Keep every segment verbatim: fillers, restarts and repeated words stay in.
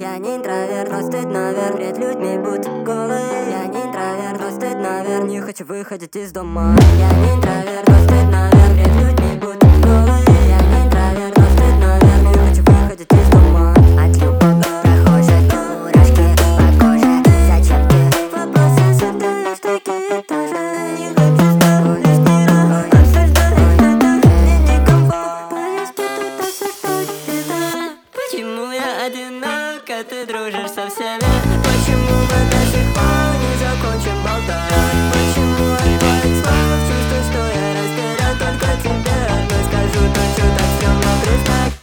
Я не интроверт, но стыдно, вер, перед людьми будто голый. Я не интроверт, но стыдно, вер, не хочу выходить из дома. Я не интроверт, но стыдно, вер, перед людьми будто голый. Я не интроверт, но стыдно, вер, не хочу выходить из дома. От любого прохожего мурашки по коже. Зачем ты вопросы задаешь такие тоже? Не хочу с тобой весь мир обсуждать это. Мне некомфортно, если тут осуждать это. Почему я одинока, ты дружишь со всеми? Почему мы до сих пор не закончим болтать? Почему от твоих слов чувствую, что я растерян? Только тебе одно скажу, то что так стрёмно признать.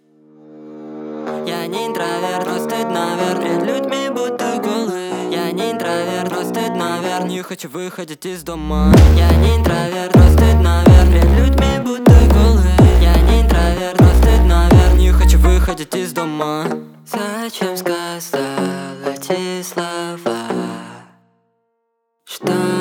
Я не интроверт, но стыдно, вер, перед людьми будто голый. Я не интроверт, но стыдно, вер, не хочу выходить из дома. Я не интроверт, но стыдно, вер, перед людьми будто голый. Я не интроверт, но стыдно, вер, не хочу выходить из дома. Зачем сказал эти слова? Что